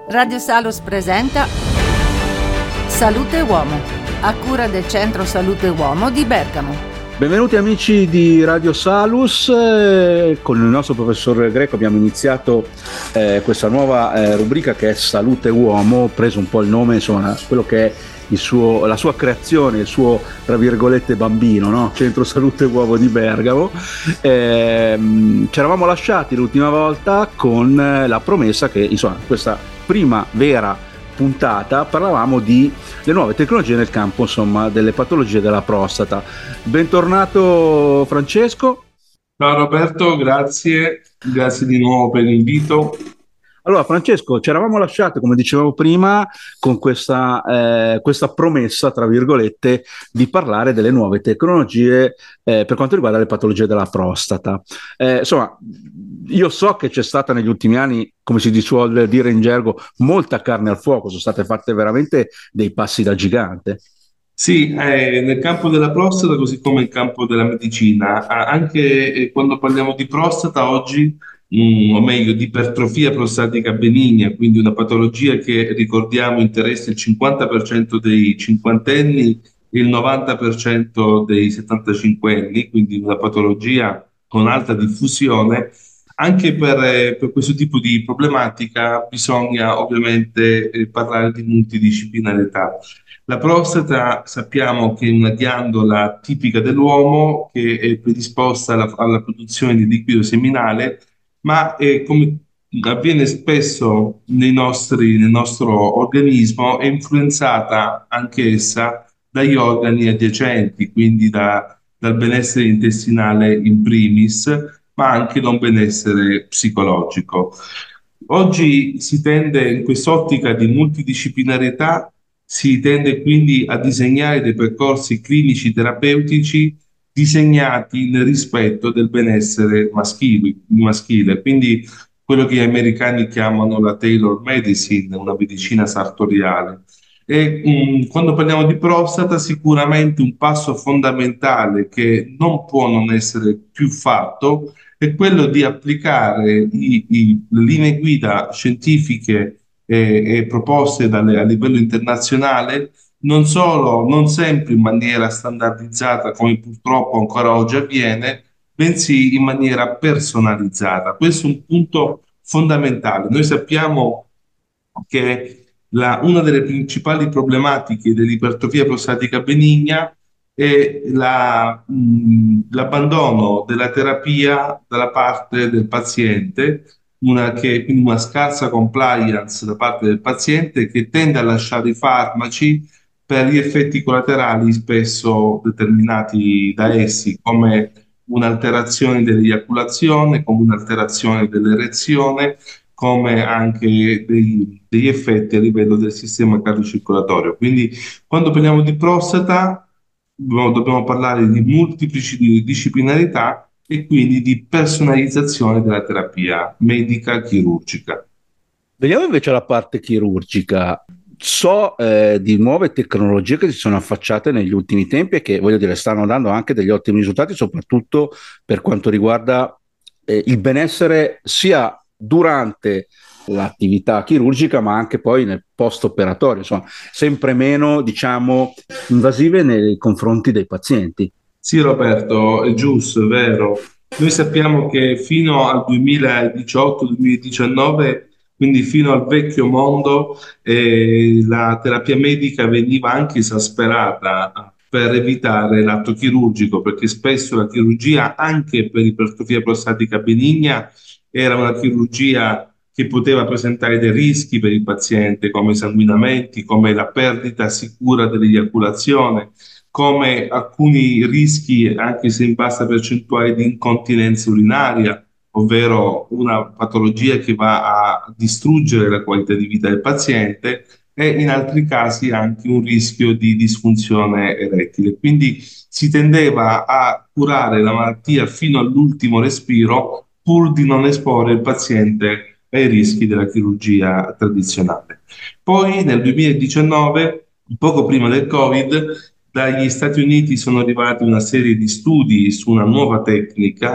Radio Salus presenta Salute Uomo, a cura del Centro Salute Uomo di Bergamo. Benvenuti amici di Radio Salus, con il nostro professor Greco abbiamo iniziato questa nuova rubrica che è Salute Uomo. Ho preso un po' il nome, insomma, quello che è la sua creazione, il suo, tra virgolette, bambino, no? Centro Salute Uomo di Bergamo. Ci eravamo lasciati l'ultima volta con la promessa che, insomma, questa prima vera puntata parlavamo di le nuove tecnologie nel campo, insomma, delle patologie della prostata. Bentornato Francesco. Ciao Roberto, grazie di nuovo per l'invito. Allora Francesco, ci eravamo lasciati, come dicevamo prima, con questa promessa, tra virgolette, di parlare delle nuove tecnologie per quanto riguarda le patologie della prostata. Insomma, io so che c'è stata negli ultimi anni, come si suol dire in gergo, molta carne al fuoco, sono state fatte veramente dei passi da gigante. Sì, nel campo della prostata, così come nel campo della medicina, anche quando parliamo di prostata oggi, o meglio di ipertrofia prostatica benigna, quindi una patologia che ricordiamo interessa il 50% dei cinquantenni e il 90% dei 75enni, quindi una patologia con alta diffusione. Anche per questo tipo di problematica bisogna ovviamente parlare di multidisciplinarietà. La prostata sappiamo che è una ghiandola tipica dell'uomo che è predisposta alla produzione di liquido seminale, ma come avviene spesso nel nostro organismo, è influenzata anch'essa dagli organi adiacenti, quindi dal benessere intestinale in primis, ma anche da un benessere psicologico. Oggi si tende, in quest'ottica di multidisciplinarietà, si tende quindi a disegnare dei percorsi clinici terapeutici disegnati nel rispetto del benessere maschile. Quindi quello che gli americani chiamano la Tailor Medicine, una medicina sartoriale. Quando parliamo di prostata, sicuramente un passo fondamentale che non può non essere più fatto è quello di applicare le linee guida scientifiche e proposte a livello internazionale, non solo, non sempre in maniera standardizzata, come purtroppo ancora oggi avviene, bensì in maniera personalizzata. Questo è un punto fondamentale. Noi sappiamo che una delle principali problematiche dell'ipertrofia prostatica benigna è l'abbandono della terapia dalla parte del paziente, quindi una scarsa compliance da parte del paziente che tende a lasciare i farmaci per gli effetti collaterali spesso determinati da essi, come un'alterazione dell'eiaculazione, come un'alterazione dell'erezione, come anche degli effetti a livello del sistema cardiocircolatorio. Quindi quando parliamo di prostata dobbiamo parlare di multidisciplinarità e quindi di personalizzazione della terapia medica chirurgica. Veniamo invece alla parte chirurgica. So di nuove tecnologie che si sono affacciate negli ultimi tempi e che, voglio dire, stanno dando anche degli ottimi risultati, soprattutto per quanto riguarda il benessere sia durante l'attività chirurgica ma anche poi nel post-operatorio, insomma, sempre meno, diciamo, invasive nei confronti dei pazienti. Sì, Roberto, è giusto, è vero. Noi sappiamo che fino al 2018-2019, quindi fino al vecchio mondo, la terapia medica veniva anche esasperata per evitare l'atto chirurgico, perché spesso la chirurgia, anche per ipertrofia prostatica benigna, era una chirurgia che poteva presentare dei rischi per il paziente, come sanguinamenti, come la perdita sicura dell'eiaculazione, come alcuni rischi, anche se in bassa percentuale, di incontinenza urinaria, ovvero una patologia che va a distruggere la qualità di vita del paziente, e in altri casi anche un rischio di disfunzione erettile. Quindi si tendeva a curare la malattia fino all'ultimo respiro pur di non esporre il paziente ai rischi della chirurgia tradizionale. Poi nel 2019, poco prima del Covid, dagli Stati Uniti sono arrivati una serie di studi su una nuova tecnica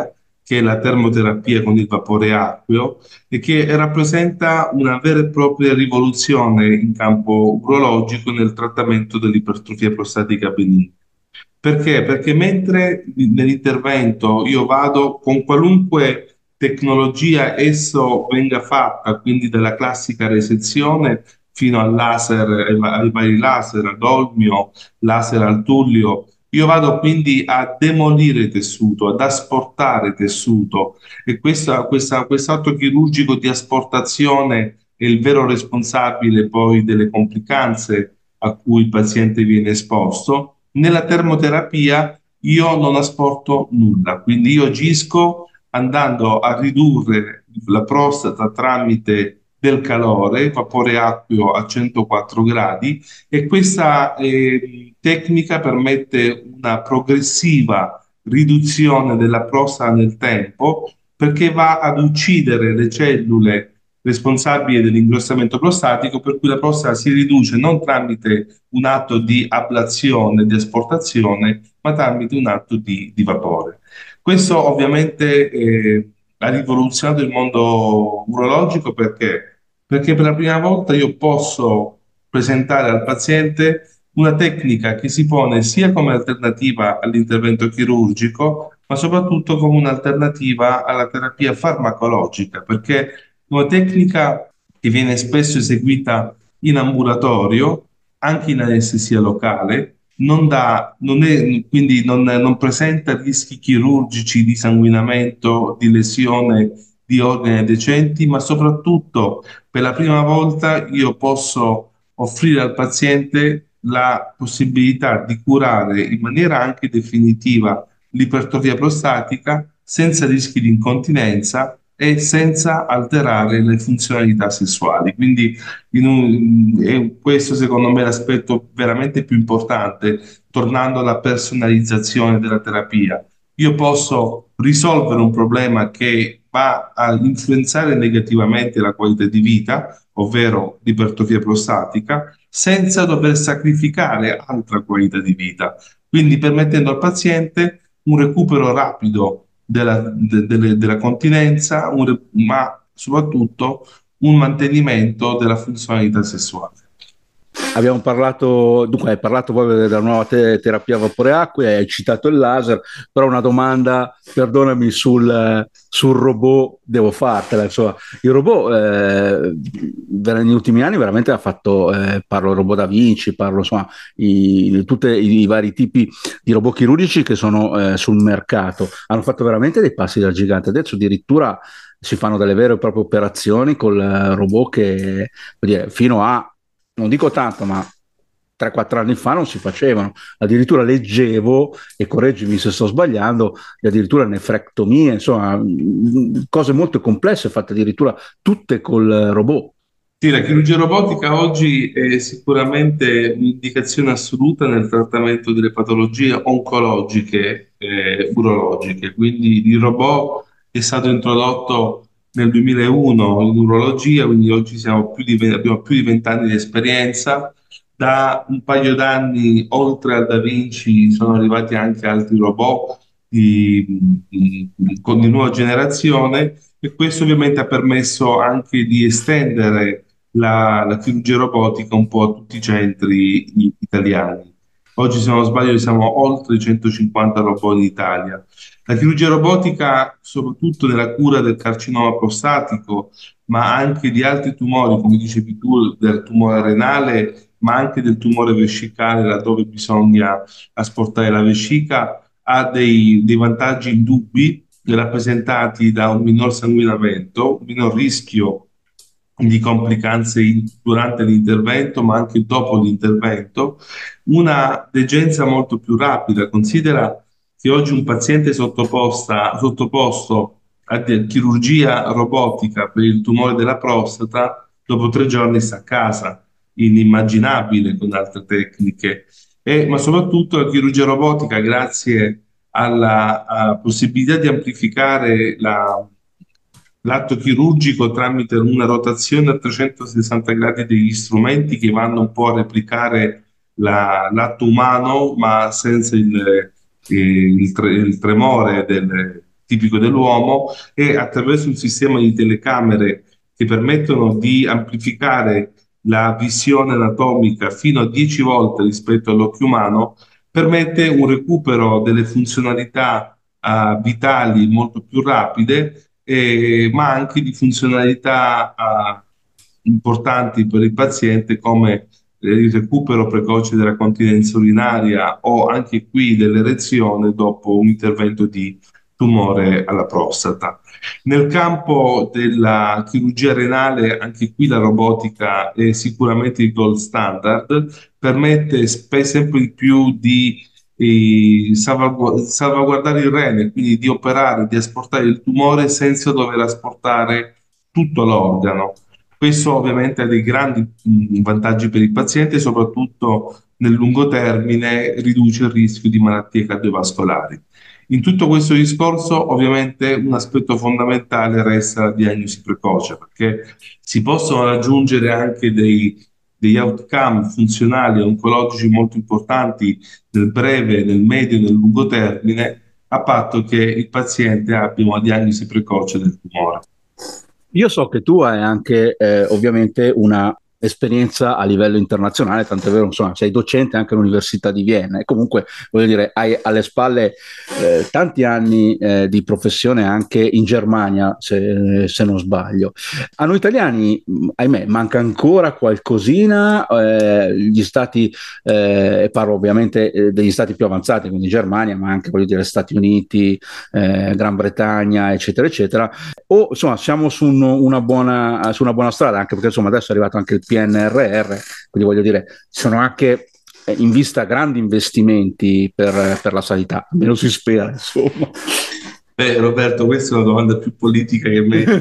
che è la termoterapia con il vapore acqueo e che rappresenta una vera e propria rivoluzione in campo urologico nel trattamento dell'ipertrofia prostatica benigna. Perché? Perché mentre nell'intervento io vado con qualunque tecnologia esso venga fatta, quindi dalla classica resezione fino al laser, ai vari laser, ad olmio, laser al tullio, io vado quindi a demolire tessuto, ad asportare tessuto e questo atto chirurgico di asportazione è il vero responsabile poi delle complicanze a cui il paziente viene esposto. Nella termoterapia io non asporto nulla, quindi io agisco andando a ridurre la prostata tramite del calore, vapore acqueo a 104 gradi e questa tecnica permette una progressiva riduzione della prostata nel tempo perché va ad uccidere le cellule responsabili dell'ingrossamento prostatico, per cui la prostata si riduce non tramite un atto di ablazione, di asportazione, ma tramite un atto di vapore. Questo ovviamente ha rivoluzionato il mondo urologico perché? Perché per la prima volta io posso presentare al paziente una tecnica che si pone sia come alternativa all'intervento chirurgico, ma soprattutto come un'alternativa alla terapia farmacologica, perché è una tecnica che viene spesso eseguita in ambulatorio, anche in anestesia locale, quindi non presenta rischi chirurgici di sanguinamento, di lesione di organi decenti, ma soprattutto per la prima volta io posso offrire al paziente la possibilità di curare in maniera anche definitiva l'ipertrofia prostatica senza rischi di incontinenza e senza alterare le funzionalità sessuali. Quindi questo secondo me è l'aspetto veramente più importante, tornando alla personalizzazione della terapia. Io posso risolvere un problema che va a influenzare negativamente la qualità di vita, ovvero l'ipertrofia prostatica, senza dover sacrificare altra qualità di vita, quindi permettendo al paziente un recupero rapido della continenza, ma soprattutto un mantenimento della funzionalità sessuale. Abbiamo parlato, dunque hai parlato poi della nuova terapia a vapore acqua, hai citato il laser, però una domanda, perdonami, sul robot devo fartela. Insomma, il robot negli ultimi anni veramente ha fatto, parlo robot da Vinci, parlo insomma tutti i vari tipi di robot chirurgici che sono sul mercato, hanno fatto veramente dei passi da gigante. Adesso addirittura si fanno delle vere e proprie operazioni col robot che, vuol dire, fino a non dico tanto, ma 3-4 anni fa non si facevano. Addirittura leggevo, e correggimi se sto sbagliando, addirittura nefrectomie, insomma, cose molto complesse fatte addirittura tutte col robot. Sì, la chirurgia robotica oggi è sicuramente un'indicazione assoluta nel trattamento delle patologie oncologiche urologiche. Quindi il robot è stato introdotto nel 2001 in urologia, quindi oggi abbiamo più di 20 anni di esperienza. Da un paio d'anni, oltre al Da Vinci, sono arrivati anche altri robot di nuova generazione e questo ovviamente ha permesso anche di estendere la chirurgia robotica un po' a tutti i centri italiani. Oggi, se non sbaglio, siamo oltre i 150 robot in Italia. La chirurgia robotica, soprattutto nella cura del carcinoma prostatico, ma anche di altri tumori, come dicevi tu, del tumore renale, ma anche del tumore vescicale, laddove bisogna asportare la vescica, ha dei vantaggi indubbi rappresentati da un minor sanguinamento, un minor rischio di complicanze durante l'intervento, ma anche dopo l'intervento, una degenza molto più rapida. Considera che oggi un paziente sottoposto a chirurgia robotica per il tumore della prostata, dopo 3 giorni sta a casa, inimmaginabile con altre tecniche. Ma soprattutto la chirurgia robotica, grazie alla possibilità di amplificare l'atto chirurgico tramite una rotazione a 360 gradi degli strumenti che vanno un po' a replicare l'atto umano, ma senza il tremore tipico dell'uomo, e attraverso un sistema di telecamere che permettono di amplificare la visione anatomica fino a 10 volte rispetto all'occhio umano, permette un recupero delle funzionalità vitali molto più rapide, ma anche di funzionalità importanti per il paziente, come il recupero precoce della continenza urinaria o anche qui dell'erezione dopo un intervento di tumore alla prostata. Nel campo della chirurgia renale, anche qui la robotica è sicuramente il gold standard, permette sempre di più di salvaguardare il rene, quindi di operare, di asportare il tumore senza dover asportare tutto l'organo. Questo ovviamente ha dei grandi vantaggi per il paziente, soprattutto nel lungo termine riduce il rischio di malattie cardiovascolari. In tutto questo discorso, ovviamente, un aspetto fondamentale resta la diagnosi precoce, perché si possono raggiungere anche degli outcome funzionali e oncologici molto importanti nel breve, nel medio e nel lungo termine, a patto che il paziente abbia una diagnosi precoce del tumore. Io so che tu hai anche ovviamente una esperienza a livello internazionale, tant'è vero, insomma, sei docente anche all'Università di Vienna e comunque, voglio dire, hai alle spalle tanti anni di professione anche in Germania, se non sbaglio. A noi italiani, ahimè, manca ancora qualcosina, gli stati, parlo ovviamente degli stati più avanzati, quindi Germania, ma anche, voglio dire, Stati Uniti, Gran Bretagna, eccetera, eccetera, o insomma siamo su una buona strada, anche perché insomma adesso è arrivato anche il PNRR, quindi voglio dire, ci sono anche in vista grandi investimenti per la sanità, almeno si spera, insomma. Roberto, questa è una domanda più politica che me.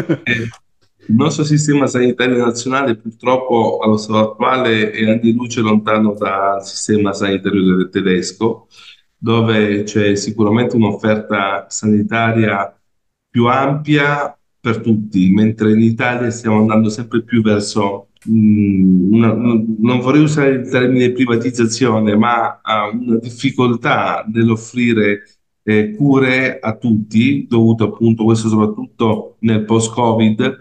Il nostro sistema sanitario nazionale purtroppo allo stato attuale è anni luce lontano dal sistema sanitario tedesco, dove c'è sicuramente un'offerta sanitaria più ampia per tutti, mentre in Italia stiamo andando sempre più verso, non vorrei usare il termine privatizzazione, ma una difficoltà nell'offrire cure a tutti, dovuto appunto questo soprattutto nel post-Covid.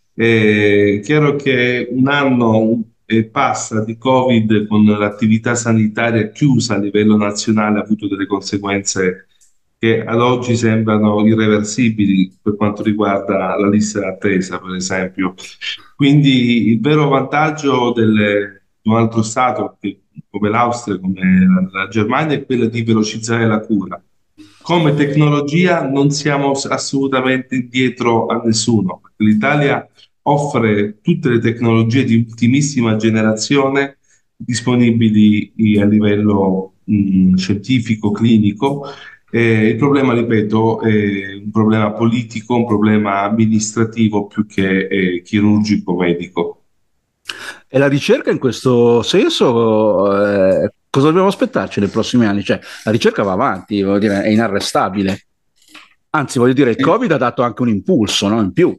È chiaro che un anno e passa di Covid con l'attività sanitaria chiusa a livello nazionale ha avuto delle conseguenze che ad oggi sembrano irreversibili per quanto riguarda la lista d'attesa, per esempio. Quindi il vero vantaggio di un altro Stato come l'Austria, come la Germania, è quello di velocizzare la cura. Come tecnologia non siamo assolutamente indietro a nessuno, perché l'Italia offre tutte le tecnologie di ultimissima generazione disponibili a livello scientifico, clinico. Il problema, ripeto, è un problema politico, un problema amministrativo più che chirurgico, medico. E la ricerca in questo senso, cosa dobbiamo aspettarci nei prossimi anni? Cioè, la ricerca va avanti, voglio dire, è inarrestabile. Anzi, voglio dire, il Covid ha dato anche un impulso, no? In più.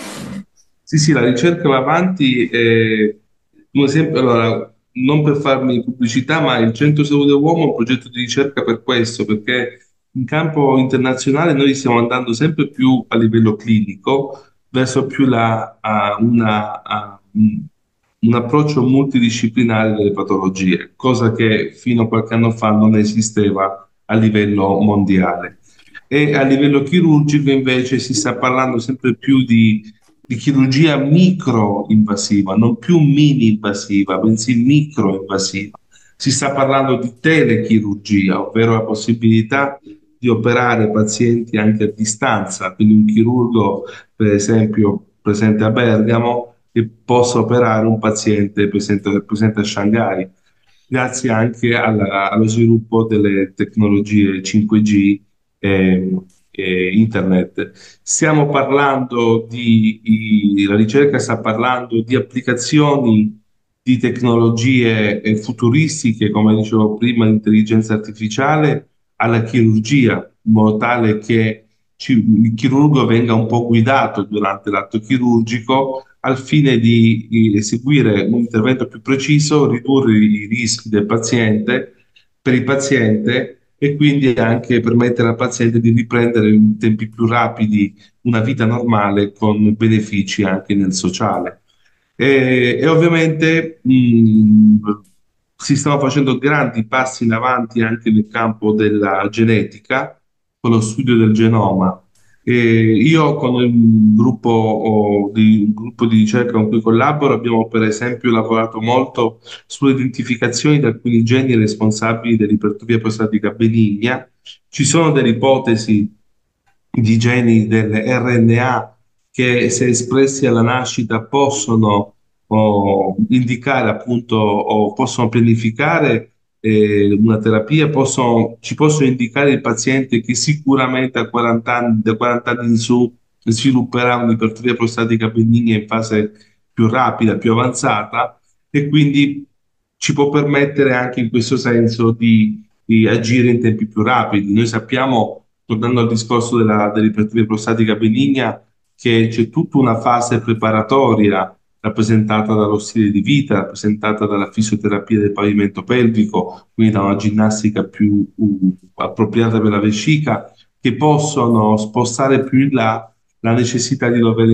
Sì, la ricerca va avanti. Un esempio, allora, non per farmi pubblicità, ma il Centro Salute Uomo è un progetto di ricerca per questo, perché in campo internazionale noi stiamo andando sempre più a livello clinico verso più un approccio multidisciplinare delle patologie, cosa che fino a qualche anno fa non esisteva a livello mondiale. E a livello chirurgico invece si sta parlando sempre più di chirurgia microinvasiva, non più mini-invasiva, bensì microinvasiva. Si sta parlando di telechirurgia, ovvero la possibilità di operare pazienti anche a distanza, quindi un chirurgo, per esempio, presente a Bergamo, che possa operare un paziente presente a Shanghai, grazie anche allo sviluppo delle tecnologie 5G e internet. Stiamo parlando la ricerca sta parlando di applicazioni di tecnologie futuristiche, come dicevo prima, l'intelligenza artificiale alla chirurgia, in modo tale che il chirurgo venga un po' guidato durante l'atto chirurgico al fine di eseguire un intervento più preciso, ridurre i rischi del paziente, per il paziente e quindi anche permettere al paziente di riprendere in tempi più rapidi una vita normale con benefici anche nel sociale. E ovviamente si stanno facendo grandi passi in avanti anche nel campo della genetica, con lo studio del genoma. Io con un gruppo di ricerca con cui collaboro abbiamo per esempio lavorato molto sulle identificazioni di alcuni geni responsabili dell'ipertrofia prostatica benigna. Ci sono delle ipotesi di geni dell'RNA che, se espressi alla nascita, possono indicare appunto o possono pianificare una terapia, ci possono indicare il paziente che sicuramente a 40 anni, da 40 anni in su svilupperà un'ipertrofia prostatica benigna in fase più rapida, più avanzata, e quindi ci può permettere anche in questo senso di agire in tempi più rapidi. Noi sappiamo, tornando al discorso dell'ipertrofia prostatica benigna, che c'è tutta una fase preparatoria rappresentata dallo stile di vita, rappresentata dalla fisioterapia del pavimento pelvico, quindi da una ginnastica più appropriata per la vescica, che possono spostare più in là la necessità di dover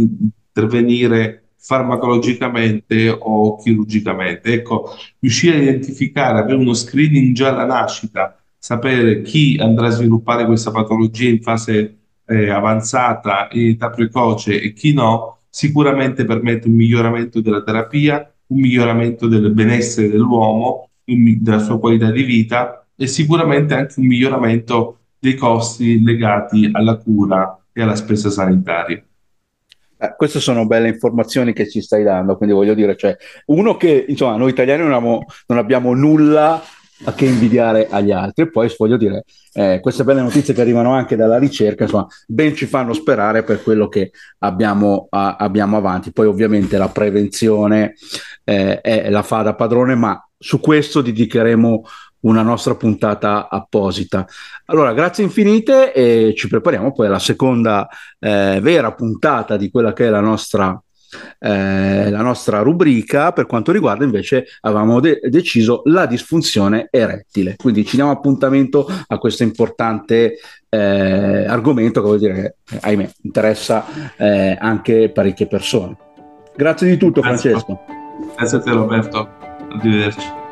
intervenire farmacologicamente o chirurgicamente. Ecco, riuscire a identificare, avere uno screening già alla nascita, sapere chi andrà a sviluppare questa patologia in fase avanzata, in età precoce, e chi no, sicuramente permette un miglioramento della terapia, un miglioramento del benessere dell'uomo, della sua qualità di vita, e sicuramente anche un miglioramento dei costi legati alla cura e alla spesa sanitaria. Queste sono belle informazioni che ci stai dando, quindi voglio dire, cioè, uno che insomma noi italiani non abbiamo nulla a che invidiare agli altri, e poi voglio dire, queste belle notizie che arrivano anche dalla ricerca, insomma, ben ci fanno sperare per quello che abbiamo avanti. Poi ovviamente la prevenzione la fa da padrone, ma su questo dedicheremo una nostra puntata apposita. Allora, grazie infinite, e ci prepariamo poi alla seconda vera puntata di quella che è la nostra rubrica. Per quanto riguarda invece, avevamo deciso la disfunzione erettile, quindi ci diamo appuntamento a questo importante argomento che vuol dire che, ahimè, interessa anche parecchie persone. Grazie di tutto, Francesco. Grazie a te, Roberto, arrivederci.